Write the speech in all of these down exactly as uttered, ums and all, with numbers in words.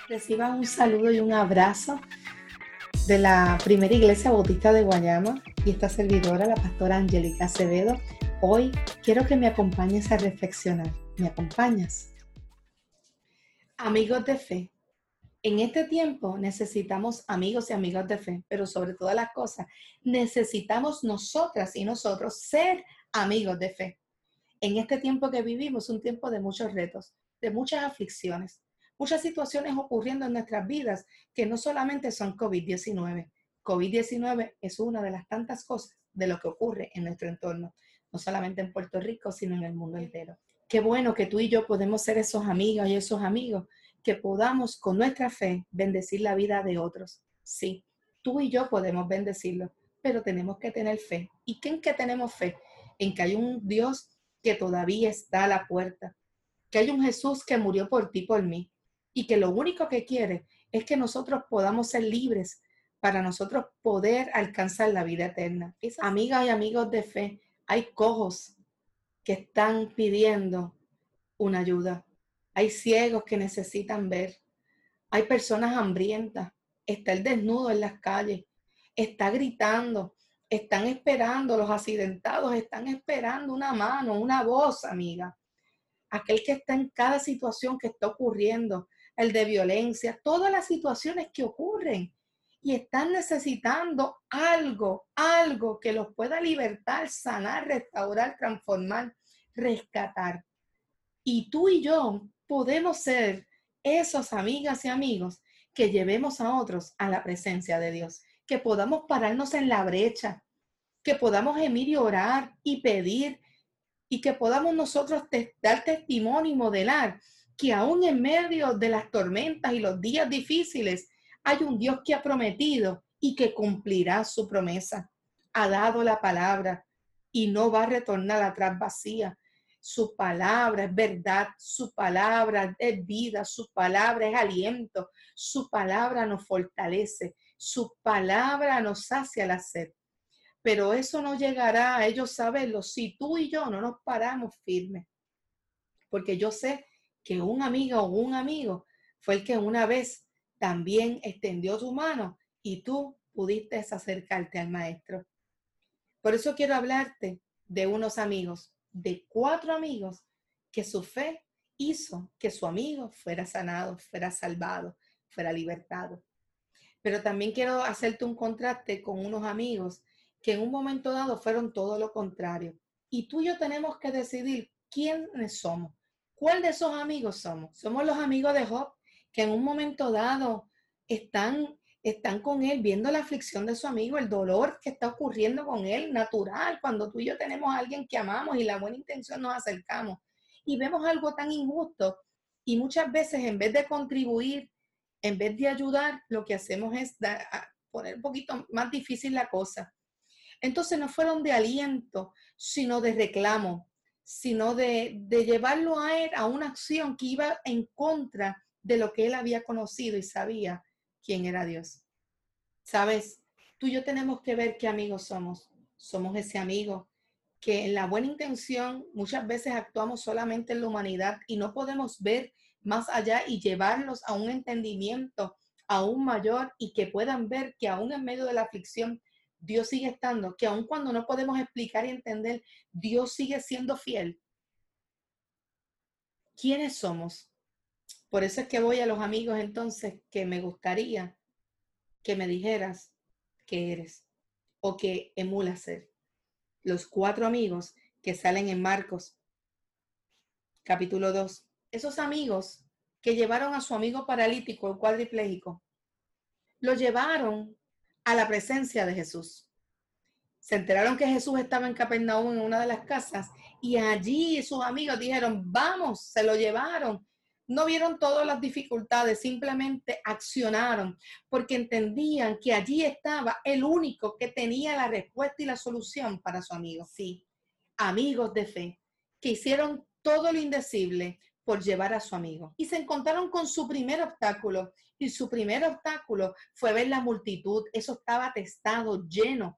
Reciban un saludo y un abrazo de la primera iglesia bautista de Guayama y esta servidora, la pastora Angélica Acevedo. Hoy quiero que me acompañes a reflexionar. ¿Me acompañas? Amigos de fe. En este tiempo necesitamos amigos y amigos de fe, pero sobre todas las cosas necesitamos nosotras y nosotros ser amigos de fe. En este tiempo que vivimos, un tiempo de muchos retos, de muchas aflicciones, muchas situaciones ocurriendo en nuestras vidas que no solamente son COVID diecinueve. COVID diecinueve es una de las tantas cosas de lo que ocurre en nuestro entorno, no solamente en Puerto Rico, sino en el mundo entero. Qué bueno que tú y yo podemos ser esos amigos y esos amigos que podamos con nuestra fe bendecir la vida de otros. Sí, tú y yo podemos bendecirlo, pero tenemos que tener fe. ¿Y en qué tenemos fe? En que hay un Dios que todavía está a la puerta, que hay un Jesús que murió por ti, por mí, y que lo único que quiere es que nosotros podamos ser libres para nosotros poder alcanzar la vida eterna. Amigas y amigos de fe, hay cojos que están pidiendo una ayuda. Hay ciegos que necesitan ver. Hay personas hambrientas. Está el desnudo en las calles. Está gritando. Están esperando, los accidentados están esperando una mano, una voz, amiga. Aquel que está en cada situación que está ocurriendo, el de violencia, todas las situaciones que ocurren y están necesitando algo, algo que los pueda libertar, sanar, restaurar, transformar, rescatar. Y tú y yo podemos ser esos amigas y amigos que llevemos a otros a la presencia de Dios, que podamos pararnos en la brecha, que podamos gemir y orar y pedir, y que podamos nosotros te dar testimonio y modelar que aún en medio de las tormentas y los días difíciles hay un Dios que ha prometido y que cumplirá su promesa. Ha dado la palabra y no va a retornar atrás vacía. Su palabra es verdad, su palabra es vida, su palabra es aliento, su palabra nos fortalece, su palabra nos sacia la sed. Pero eso no llegará a ellos saberlo si tú y yo no nos paramos firmes. Porque yo sé que un amigo o un amigo fue el que una vez también extendió su mano y tú pudiste acercarte al maestro. Por eso quiero hablarte de unos amigos, de cuatro amigos que su fe hizo que su amigo fuera sanado, fuera salvado, fuera libertado. Pero también quiero hacerte un contraste con unos amigos que en un momento dado fueron todo lo contrario. Y tú y yo tenemos que decidir quiénes somos. ¿Cuál de esos amigos somos? Somos los amigos de Job, que en un momento dado están, están con él, viendo la aflicción de su amigo, el dolor que está ocurriendo con él, natural, cuando tú y yo tenemos a alguien que amamos y la buena intención nos acercamos y vemos algo tan injusto y muchas veces en vez de contribuir, en vez de ayudar, lo que hacemos es dar, poner un poquito más difícil la cosa. Entonces no fueron de aliento, sino de reclamo, sino de, de llevarlo a él a una acción que iba en contra de lo que él había conocido y sabía quién era Dios. ¿Sabes? Tú y yo tenemos que ver qué amigos somos. Somos ese amigo que en la buena intención muchas veces actuamos solamente en la humanidad y no podemos ver más allá y llevarlos a un entendimiento aún mayor y que puedan ver que aún en medio de la aflicción Dios sigue estando, que aun cuando no podemos explicar y entender, Dios sigue siendo fiel. ¿Quiénes somos? Por eso es que voy a los amigos entonces que me gustaría que me dijeras que eres o que emulas ser. Los cuatro amigos que salen en Marcos, capítulo dos. Esos amigos que llevaron a su amigo paralítico, el cuadripléjico, lo llevaron a la presencia de Jesús. Se enteraron que Jesús estaba en Capernaum en una de las casas y allí sus amigos dijeron, vamos, se lo llevaron. No vieron todas las dificultades, simplemente accionaron porque entendían que allí estaba el único que tenía la respuesta y la solución para su amigo. Sí, amigos de fe que hicieron todo lo indecible por llevar a su amigo. Y se encontraron con su primer obstáculo y su primer obstáculo fue ver la multitud. Eso estaba atestado, lleno.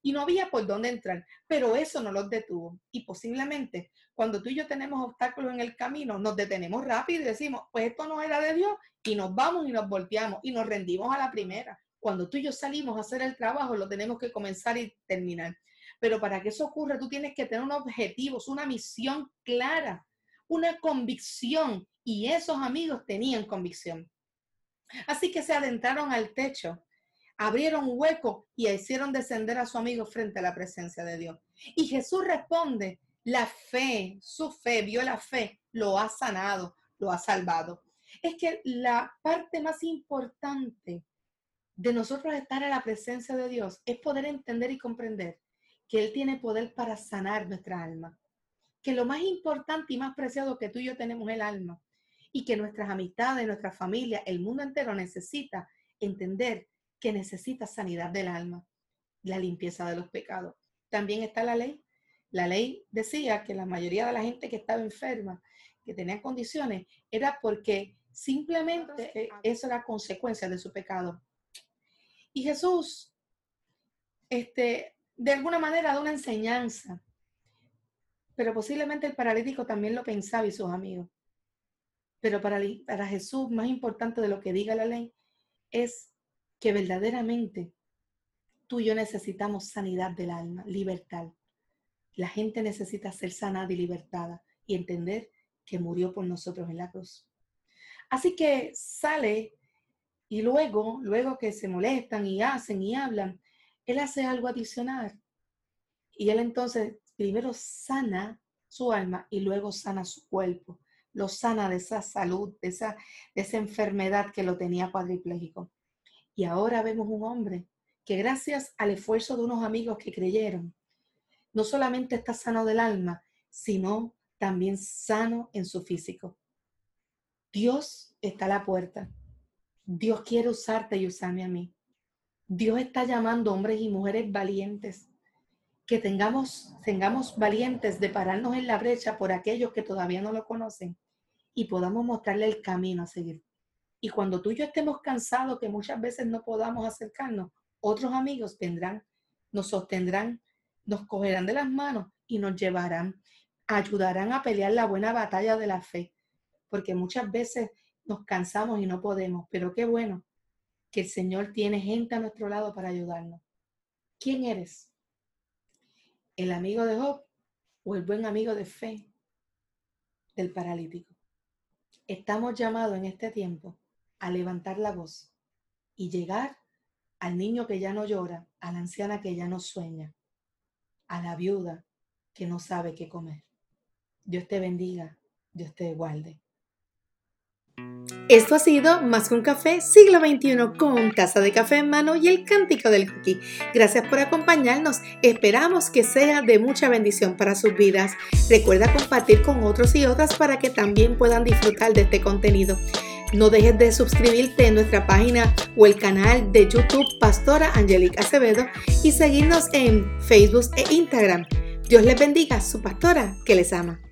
y no había por dónde entrar, pero eso no los detuvo. Y posiblemente cuando tú y yo tenemos obstáculos en el camino, nos detenemos rápido y decimos, pues esto no era de Dios, y nos vamos y nos volteamos y nos rendimos a la primera. Cuando tú y yo salimos a hacer el trabajo, lo tenemos que comenzar y terminar. Pero para que eso ocurra, tú tienes que tener unos objetivos, una misión clara, una convicción, y esos amigos tenían convicción. Así que se adentraron al techo, abrieron un hueco y hicieron descender a su amigo frente a la presencia de Dios. Y Jesús responde, la fe, su fe, vio la fe, lo ha sanado, lo ha salvado. Es que la parte más importante de nosotros estar en la presencia de Dios es poder entender y comprender que Él tiene poder para sanar nuestra alma. Que lo más importante y más preciado que tú y yo tenemos es el alma. Y que nuestras amistades, nuestra familia, el mundo entero necesita entender que necesita sanidad del alma, la limpieza de los pecados. También está la ley. La ley decía que la mayoría de la gente que estaba enferma, que tenía condiciones, era porque simplemente eso era consecuencia de su pecado. Y Jesús, este, de alguna manera da una enseñanza, pero posiblemente el paralítico también lo pensaba y sus amigos. Pero para, para Jesús, más importante de lo que diga la ley, es que verdaderamente tú y yo necesitamos sanidad del alma, libertad. La gente necesita ser sanada y libertada y entender que murió por nosotros en la cruz. Así que sale y luego, luego que se molestan y hacen y hablan, Él hace algo adicional. Y Él entonces primero sana su alma y luego sana su cuerpo. Lo sana de esa salud, de esa, de esa enfermedad que lo tenía cuadripléjico. Y ahora vemos un hombre que gracias al esfuerzo de unos amigos que creyeron, no solamente está sano del alma, sino también sano en su físico. Dios está a la puerta. Dios quiere usarte y usarme a mí. Dios está llamando hombres y mujeres valientes. Que tengamos, tengamos valientes de pararnos en la brecha por aquellos que todavía no lo conocen y podamos mostrarle el camino a seguir. Y cuando tú y yo estemos cansados, que muchas veces no podamos acercarnos, otros amigos vendrán, nos sostendrán, nos cogerán de las manos y nos llevarán, ayudarán a pelear la buena batalla de la fe. Porque muchas veces nos cansamos y no podemos, pero qué bueno que el Señor tiene gente a nuestro lado para ayudarnos. ¿Quién eres? ¿El amigo de Job o el buen amigo de fe del paralítico? Estamos llamados en este tiempo a levantar la voz y llegar al niño que ya no llora, a la anciana que ya no sueña, a la viuda que no sabe qué comer. Dios te bendiga, Dios te guarde. Esto ha sido Más que un Café Siglo veintiuno con taza de café en mano y el cántico del cookie. Gracias por acompañarnos. Esperamos que sea de mucha bendición para sus vidas. Recuerda compartir con otros y otras para que también puedan disfrutar de este contenido. No dejes de suscribirte en nuestra página o el canal de YouTube Pastora Angelique Acevedo y seguirnos en Facebook e Instagram. Dios les bendiga, su pastora que les ama.